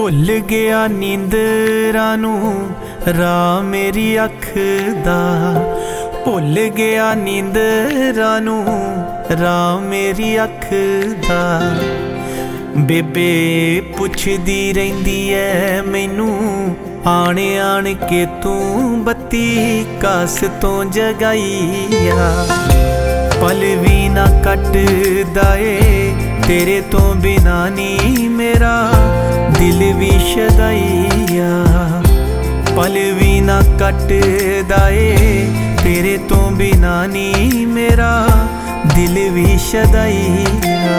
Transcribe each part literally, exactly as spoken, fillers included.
भुल गया नींदरां नूं राह मेरी अख दा, भुल गया नींदरां नूं राह मेरी अख दा। बेबे पुछदी रहिंदी ऐ मैनू आण आण के तू बत्ती कास तो जगाई आ। पल भी ना कटदा ए तेरे तो बिना नी मेरा दिल भी शदाइया। पल भी ना कटदा ए तेरे तो बिना नी मेरा दिल भी शदाइया।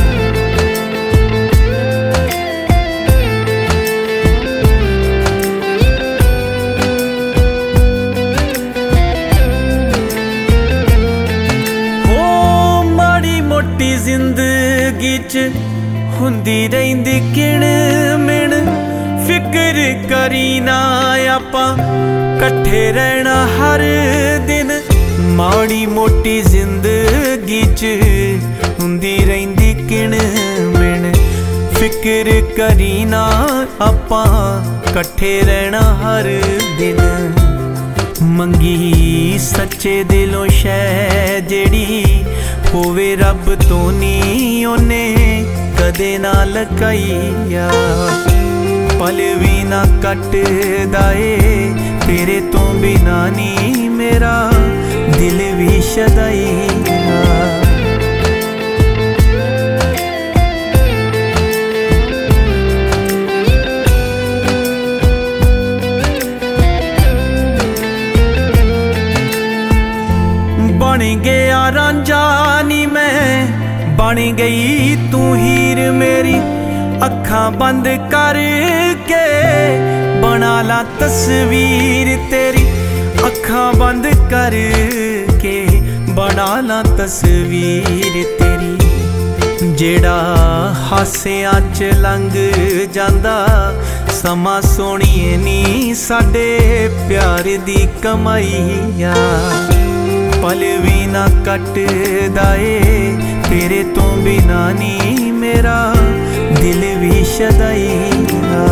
मोटी जिंदगी च हुंदी रहिंदी किण मिण, फिक्र करी ना आपां कट्ठे रहना हर दिन। माड़ी मोटी जिंदगी च हुंदी रहिंदी किण मिण, फिक्र करी ना आपां कट्ठे रहना हर दिन। मंगी सच्चे दिलों शै जेड़ी होवे रब तो नी ओने कदे ना लकाइया। पल भी ना कटदा ए तेरे तो बिना नी मेरा दिल भी शदाइया। बन गया रांझा नी मैं, बन गई तू हीर मेरी। अखां बंद करके बना ला तस्वीर तेरी, अखां बंद करके बना ला तस्वीर तेरी। जेड़ा हासियां च लंघ जांदा समा सोहणीए नी साडे प्यार दी कमाईया। पल भी ना कटदा ए तेरे तो बिना नी मेरा दिल भी शदाइया।